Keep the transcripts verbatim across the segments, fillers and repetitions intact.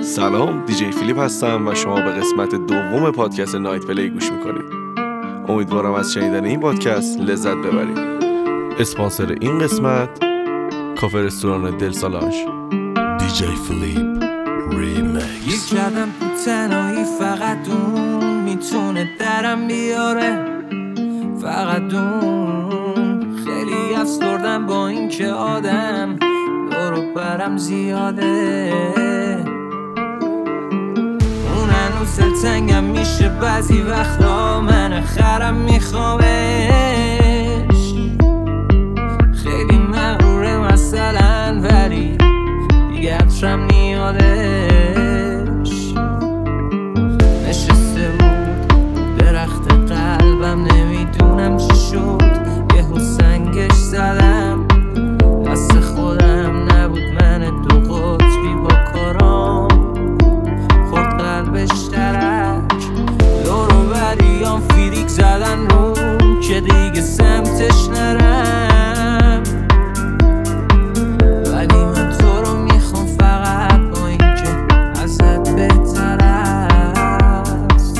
سلام، دیجی فیلیپ هستم و شما به قسمت دوم پادکست نایت پلی گوش میکنید. امیدوارم از شنیدن این پادکست لذت ببرید. اسپانسر این قسمت کافه رستوران دل سالانژ. دیجی فیلیپ ریمیکس. یک کردم تو تنهایی، فقط اون میتونه درم بیاره، فقط اون. خیلی افسردم با این که آدم دور و برم زیاده، اون هنوز دلتنگم میشه بعضی وقتا، من خرم میخوامش. خیلی مغروره مثلا ولی دیگه عطرم نیادش. نشسته بود درخت قلبم، نمیدونم چی شد، یهو سنگش زدم. دست خودم نبود، من دو قطبی با کارام خورد قلبش ترک. دور و بریام فیریک زدن رو که دیگه سمتش نرم، ولی من تو رو میخوام فقط با این که ازت بهتر است.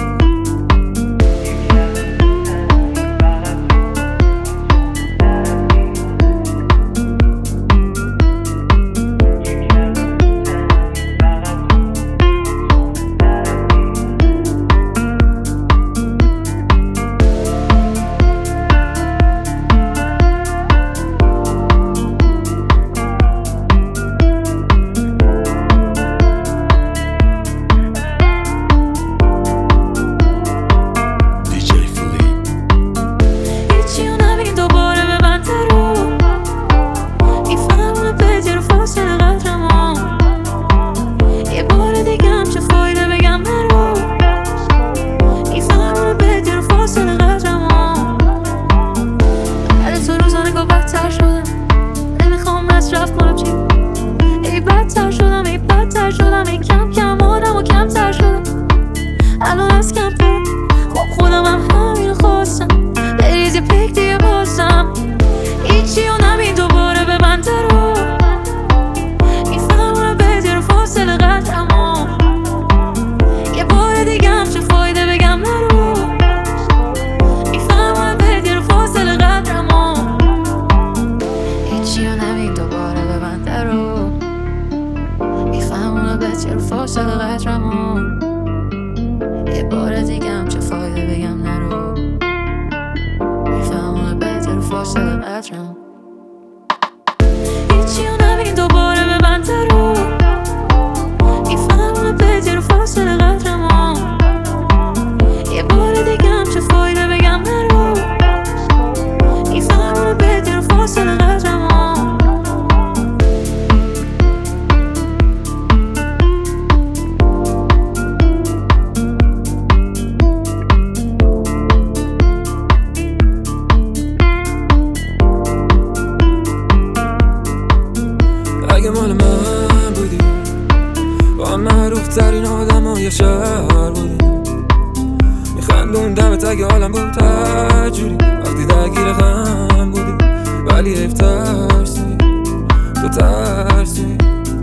اگه مال من بودی، با معروف ترین آدم های شهر بودی، میخندون دمت اگه حالم بود تجوری، وقتی درگیر غم بودی ولی حیف ترسی، تو ترسی.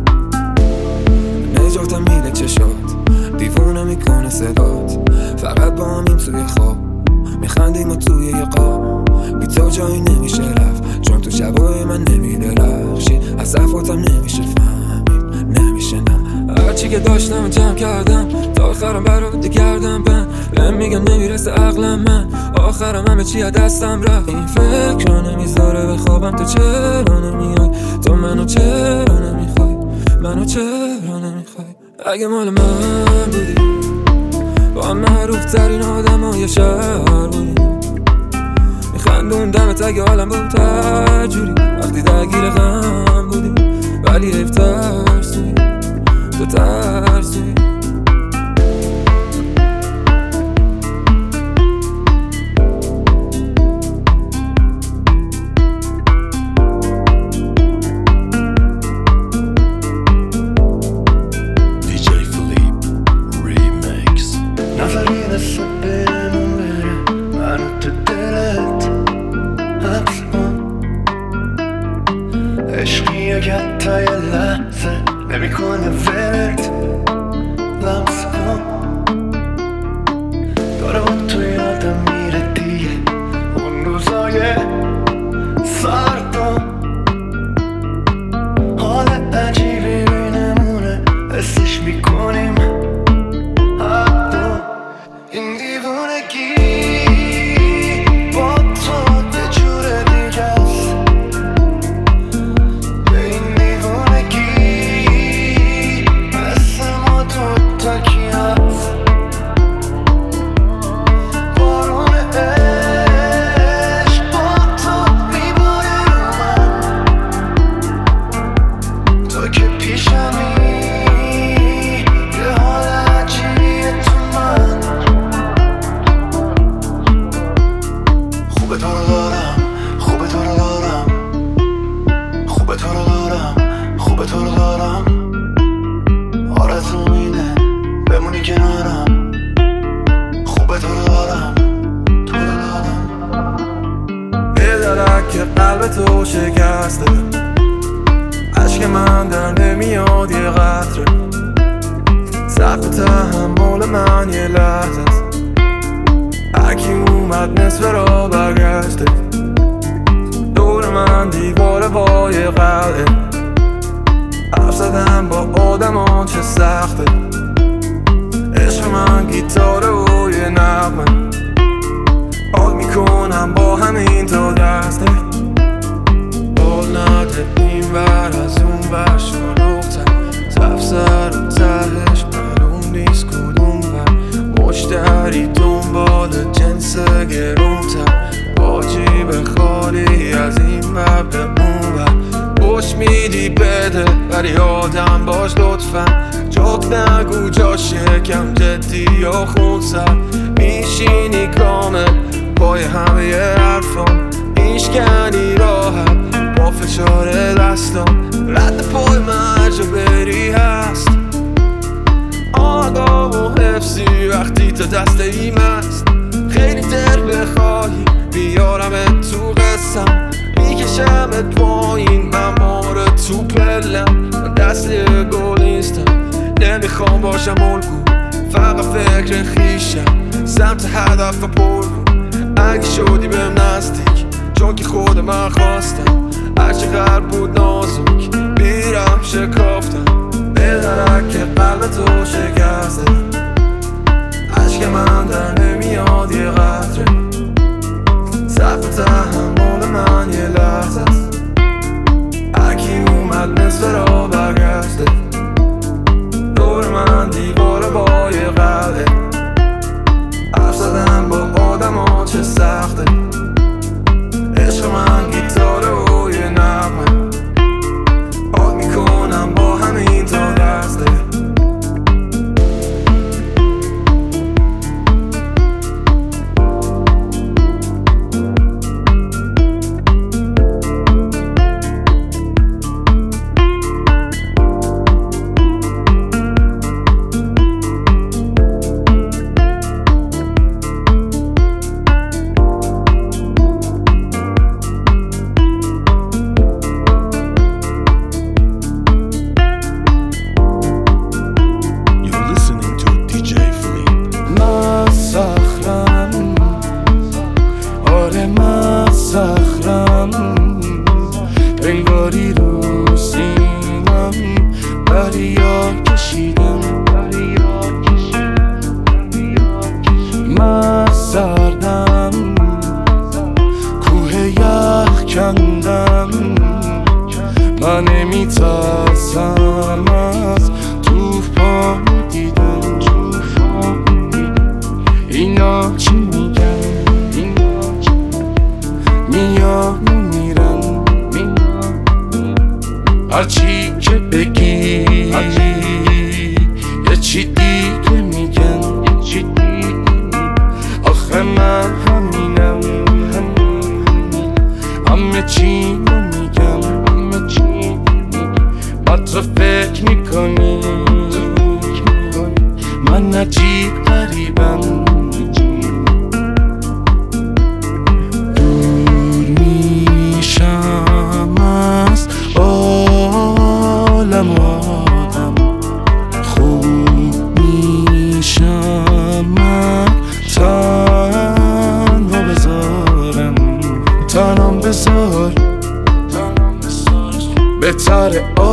نجاتم میده چشات، دیوونه میکنه صدات، فقط با همیم توی خواب میخندیم و توی یه قاب. بی تو جایی نمیشه رفت، چون تو شبای من نمیده رخشی، از صفاتم نمیشه فهمید، نمیشه نه. هرچی که داشتم جمع کردم، تا آخرم برات گردم بند، بهم میگم نمیرسه عقلم، من آخرم همه چی از دستم رفت. این فکر رو نمیذاره بخوابم، تو چرا نمیای، تو منو چرا نمیخوای، منو چرا نمیخوای. اگه مال من بودی، با معروف ترین آدم های شهر بودی، میخندون دمت اگه حالم بود تجوری، وقتی درگیر غم بودی ولی حیف ترسی، تو ترسی. عشقی که تا یه لحظه نمیکنه ولت، لمس کن داره با تو یادم میره دیگه اون روزای سردم حال عجیبی بینمونه حسش میکنیم حتی این دیوونگی با تو به جور دیگه است به این دیوونگی مثل ما دوتا کی هست بارون عشق با تو میباره رو من تو که پیشمی یه حال عجیبیه تو من خوبه تو رو دارم خوبه تو رو دارم خوبه تو رو دارم خوبه تو رو دارم آرزوم اینه بمونی کنارم خوبه تو رو دارم تو رو دارم یه درک که قلب تو شکسته عشق من در نمیاد یه قطره سقف تحمل من یه لحظه است هرکی اومد نصف را برگشته دور من دیواره با یه قلعه حرف زدن با آدم ها چه سخته عشق من گیتاره و یه نغمه حال میکنم با همین تا دسته حال نده این ور از اون ور شلوغتر تفسر و تهش معلوم نیست کدوم ور مشتری دنبال جنس گرونتر با جیب خالی از این ور به اون ور خوش میدی بده ولی آدم باش لطفا جوک نگو جا شکم جدی یا خونسر میشینی کامل پای همه ی حرفام میشکنی راحت با فشار دستم رد پای مرجا بری هست آگاه و حفظی وقتی تا دست ایم است خیلی دل بخواهی بیارم تو قصم میکشمت پایین من ماره تو پلم من دست گل نیستم نمیخوام باشم الگو فقط فکر خیشم سمت هدف پر اگه شدی بهم نزدیک چون که خود من خواستم هرچقدر بود نازک بیرم شکافتم بدرک که قلب تو شکسته عشق من در نمیاد یه قطره سقف تحمل من یه لحظه است هرکی اومد نصف را برگشته دور من دیواره با یه قلعه حرف زدن با آدم ها چه سخته عشق من گیتاره و یه نغمه حال میکنم با همین تا دسته انگاری رو سینم دریا کشیدم من سردم کوه یخ کندم من نمیترسم از توفان دیدم اینا چی میگن میان میرن هرچی که بگی یه چی دیگه میگن آخه من همینم همه چی میگم من تو فکر میکنی من عجیب غریبم دور میشم از عالم آدم خوب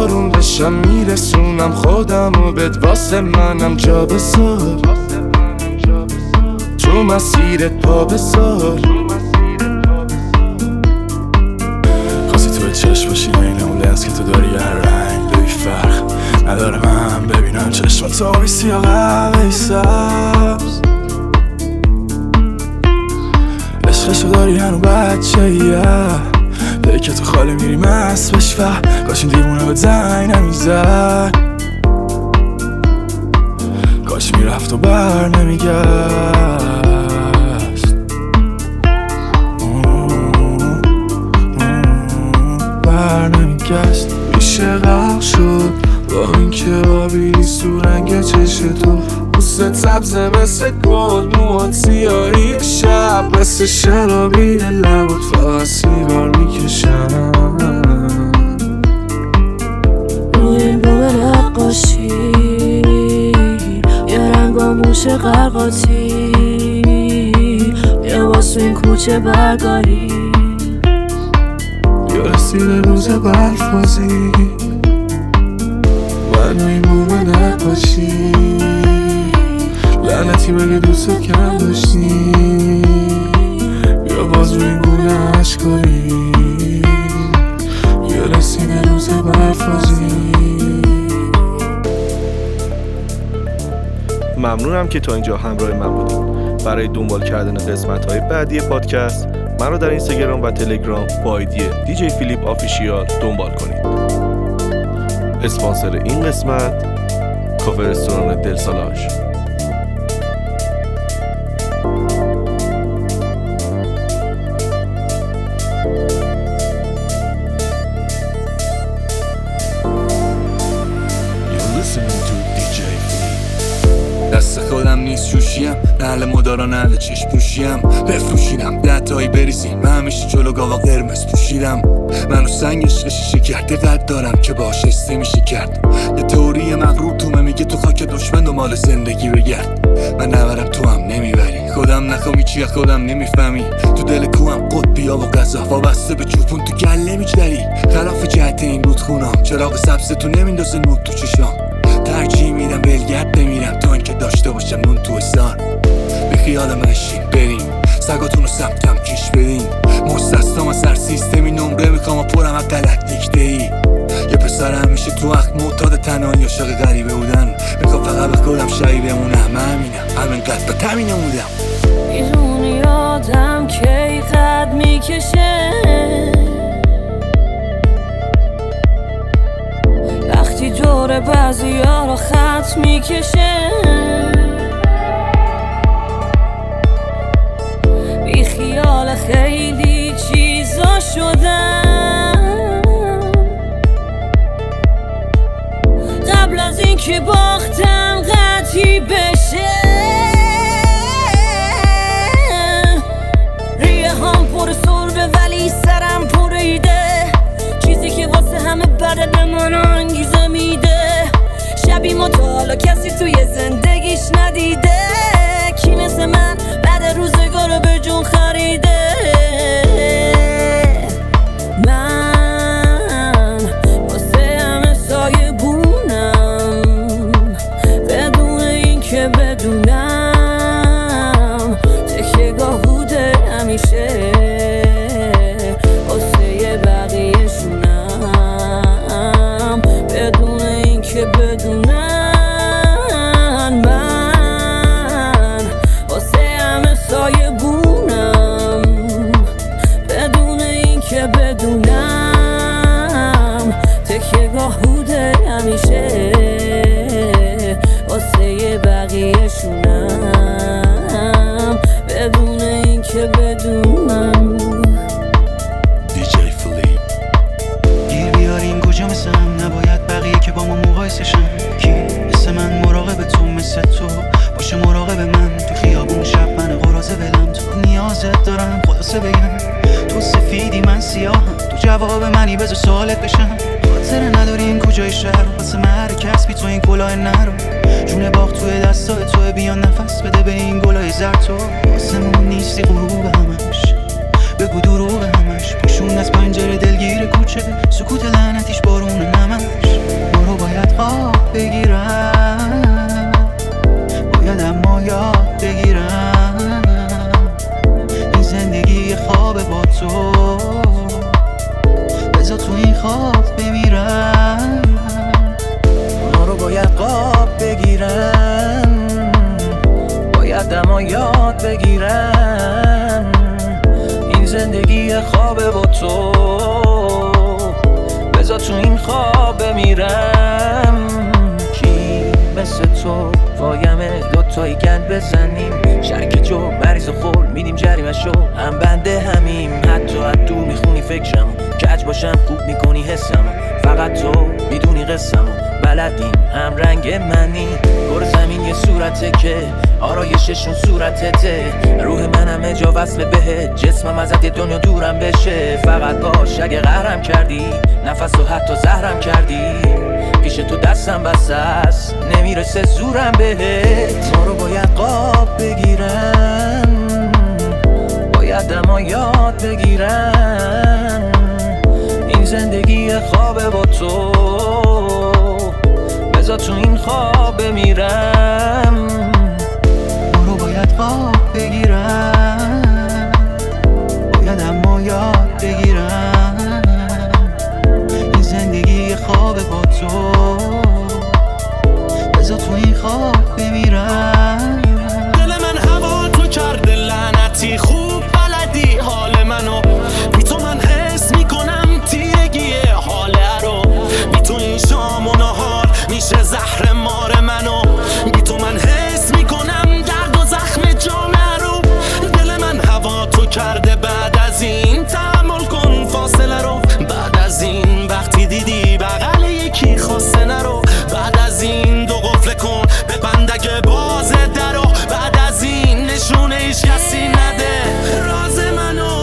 آروم بشم میرسونم خودم و بد واسه منم جا بذار تو مسیرت پا بذار خواستی توی چشم باشی بین اون لنز که تو داری هر رنگ دوی فرق نداره من ببینم چشم تو آبی سیاه قهوه‌ای سبز عشقشو داری هنو بچه یه داری که تو خاله میری مست بش و کاش این دیوونه به زنگ نمیزد کاش میرفت و بر نمیگشت بر نمیگشت میشه غرق شد با این که آبی نیست تو رنگ چشم تو پوست سبزه مثل گل موهات سیاهی شب مثل شرابی لبات فقط سیگار میکشم روی این بوم نقاشی یه رنگا موش قرقاتی یه واسه این کوچه برگاری یا رسیده روز برفازی من روی این بوم نقاشی لعنتی مگه دوست کم داشتی یا باز روی این گونه عشقایی یا رسیده روز برفازی. ممنونم که تا اینجا همراه من بودید. برای دنبال کردن قسمت‌های بعدی پادکست من رو در اینستاگرام و تلگرام با آیدی دیجی فیلیپ آفیشیال دنبال کنید. اسپانسر این قسمت کافه رستوران دل سالاژ. دست خودم نیست شوشیم نهل مدارا نهل چشم پوشیم بفروشیدم دهتایی بریزیم من همیشه جلو گاوا قرمز توشیدم منو سنگ عشق شیشه کرده قد دارم که باش استه میشه کرد یه تئوری مغرور تومه میگه تو خاک دشمن و مال زندگی بگرد من نبرم تو هم نمیبری خودم نخوامی چیه خودم نمیفهمی تو دل کوهم قطبیا و غذا وابسته به چوپون تو گله میجدری خلاف جهت این رودخونام چراغ سبز تو نمیندازه نور تو چشام ترجیح میدم بلگرد بمیرم تا اینکه داشته باشم نون تو استان به خیال مشین بریم سگاتون رو سمتم کش بدین مستستام از هر سیستمی نمره میخوام و پرم از غلط دیکته ای یه پسر همیشه تو وقت معتاد تنهایی عاشق غریبه بودن میخوام فقط به خودم شایی بمونم همینم همینقدر به تمینه بودم میدونی آدم کی قد میکشه وقتی دور بعضی ها رو خط میکشه بی خیال خیلی چیزا شدم قبل از این که باختم قطعی بشه ریه هم پر سربه ولی سرم پر ایده چیزی که واسه همه بده به من انگیزه میده شبی مطالا کسی توی زندگیش ندیده کی مثل من بعد روزگار به جون خریده من واسه همه سایه بونم بدون این که بدونم تکیه گاه بوده همیشه واسه بقیه شونم بدون این که بدونم من واسه همه سایه بونم بدون این که بدونم تکیه گاه بوده همیشه واسه بقیه شونم بدون این که بدونم دیجی فیلیپ گیر بیاریم کجا مثل هم نباید بقیه که با ما مقایسه شن کی مثل من مراقب تو مثل تو باشه مراقب من تو خیابون شب من قرازه بلم تو نیازت دارم خلاصه بگم تو سفیدی من سیاهم تو جواب منی بذار سوالت بشم خاطر نداریم کجای شهر واسه مهر کسبی تو این کلاه نرو جون باغ توی دستای توی بیان نفس بده به این گلای زرد تو واسه مون نیستی غروب همش بگو دروغ همش، پوشون از پنجره دلگیر کوچه، سکوت لعنتیش بارون نمش. ما رو باید خواب بگیرم، باید اما یاد بگیرم این زندگی خواب با تو، بذار تو این خواب بمیرم. ما رو باید خواب بگیرم، باید اما یاد بگیرم این زندگی خواب با تو، بذار تو این خواب بمیرم. کی مثل تو وایمه دوتایی گند بزنیم، شرک جو مریض و خور میدیم جریمه شو، هم بنده همیم. حتی حتی میخونی فکرمو، کج باشم خوب میکنی حسمو، فقط تو میدونی قسمو، بلدیم هم رنگ منی. گور زمین یه صورته که آرایششون صورتته، روح من همه جا وصله بهت، جسمم ازت یه دنیا دورم بشه. فقط باش اگه قهرم کردی، نفس و حتی زهرم کردی، پیش تو دستم بسته است نمیرسه زورم بهت. ما رو باید قاب بگیرم، باید اما یاد بگیرم این زندگی خواب با تو، بذار تو این خواب بمیرم. ما رو باید خواب بگیرم، باید اما یاد بگیرم این زندگی خواب با تو، بذار تو این خواب بمیرم. دل من هوا تو کرده لعنتی، خوب بلدی حال منو، بی تو من حس میکنم تیرگی حاله رو، بی تو این شام و نهار میشه زهر مار منو، بی تو من حس میکنم درد و زخم جامعه رو. دل من هوا تو کرده، بعد از این تحمل کن فاصله رو، بعد از این وقتی دیدی بغل یکی خواسته نرو، بعد از این دو قفل کن به بندگه باز درو، بعد از این نشونه ایش کسی نده راز منو.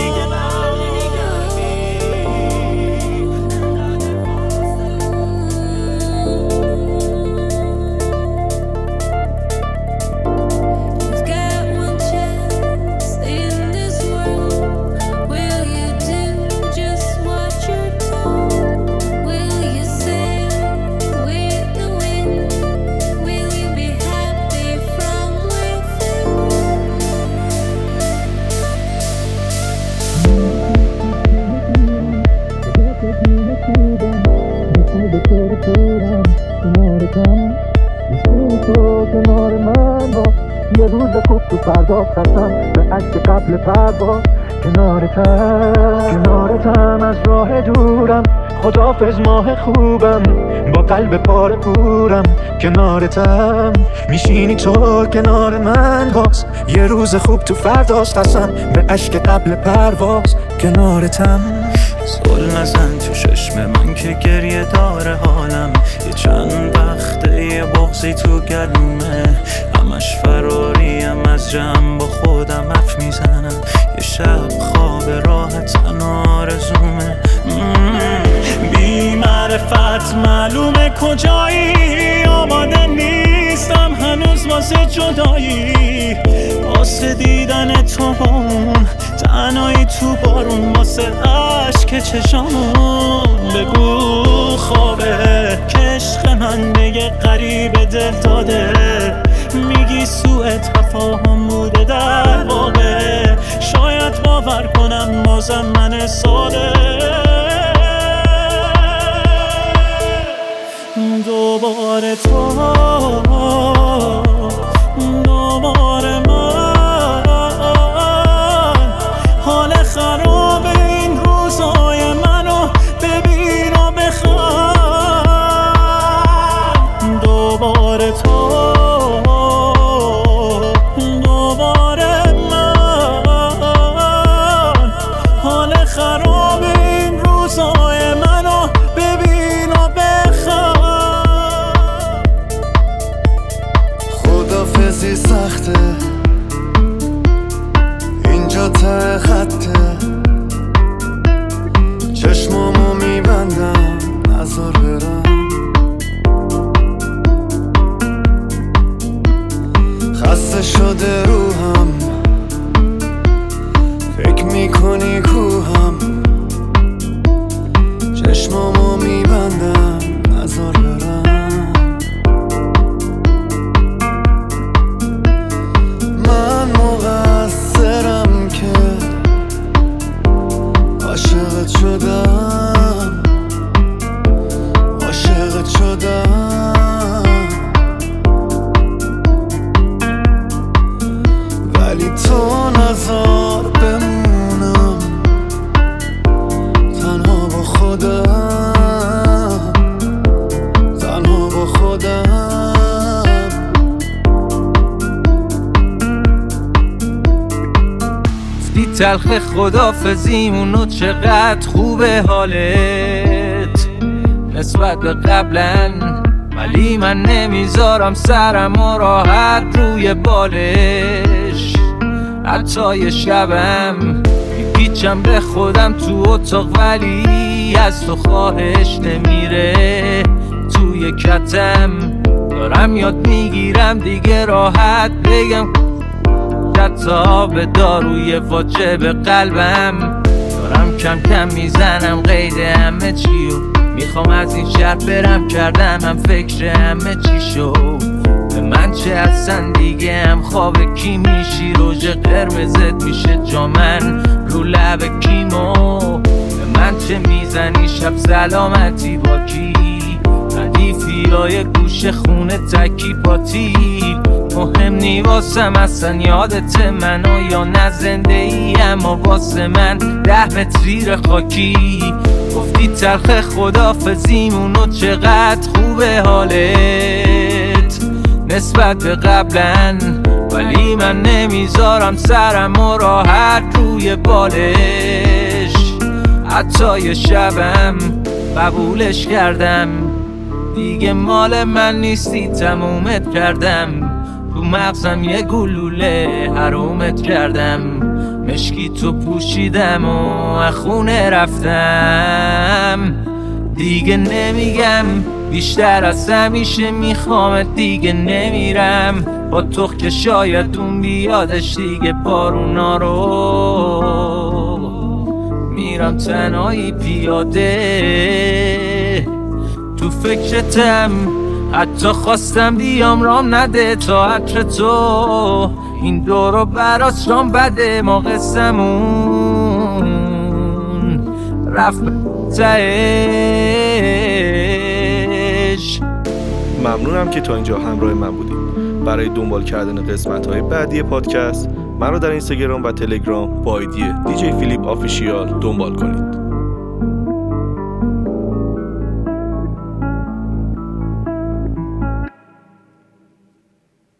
کنار من با یه روز خوب تو فردا خستم به عشق قبل پرواز، کنارتم کنارتم از راه دورم، خداحافظ ماه خوبم با قلب پاره پورم، کنارتم میشینی تو کنار من باز، یه روز خوب تو فرداست قسم به عشق قبل پرواز، کنارتم. زل نزن تو چشم من که گریه داره حالم، یه چند وقته یه بغضی تو گلومه، همش فراریم از جمع با خودم حرف میزنم، یه شب خواب راحت آرزومه. بی معرفت معلومه کجایی، آماده نیستم هنوز واسه جدایی، واسه دیدن تو اون تنهایی تو بارون، واسه عشق چشامون. بگو خوابه که عشق من به یه غریب دل داده، میگی سوء تفاهم بوده در واقع، شاید باور کنم بازم من ساده. دوباره تو دوباره من، حال خراب این روزای منو ببین و بخند. دوباره تو دوباره من، حال خراب این روزای منو ببین و بخند. تلخ خدافزیمونو چقدر خوبه حالت نسبت به قبلن، ولی من نمیذارم سرم و راحت روی بالش. حتی یه شبم میپیچم به خودم تو اتاق، ولی از تو خواهش نمیره توی کتم. دارم یاد میگیرم دیگه راحت بگم حتی به داروی واجب قلبم. دارم کم کم میزنم قید همه چیو، میخوام از این شهر برم، کردم هم فکر همه چی شد. به من چه اصلا دیگه هم خواب کی میشی، روژ قرمزت میشه جامن رو لب کیمو. به من چه میزنی شب سلامتی با کی، ردیفی های گوش خونه تکی پاتی. مهم نی واسم اصلا یادت منو یا نه زنده ای، اما واسه من ده متر زیر خاکی. گفتی تلخ خدافزیمونو چقدر خوبه حالت نسبت به قبلن، ولی من نمیذارم سرم و راحت روی بالش. حتی یه شبم قبولش کردم، دیگه مال من نیستی تمومت کردم. تو مغزم یه گلوله حرومت کردم، مشکی تو پوشیدم و خونه رفتم. دیگه نمیگم بیشتر از همیشه میخوامت، دیگه نمیرم با تو که شاید اون بیادش دیگه بارونا رو. میرم تنهایی پیاده تو فکرتم، حتی خواستم بیام رام نده تا عطر تو. این دورو براس رام بده، ما قصمون رفت تهش. ممنونم که تا اینجا همراه من بودید. برای دنبال کردن قسمت‌های بعدی پادکست من رو در اینستاگرام و تلگرام با آیدی دی جی فیلیپ آفیشیال دنبال کنید.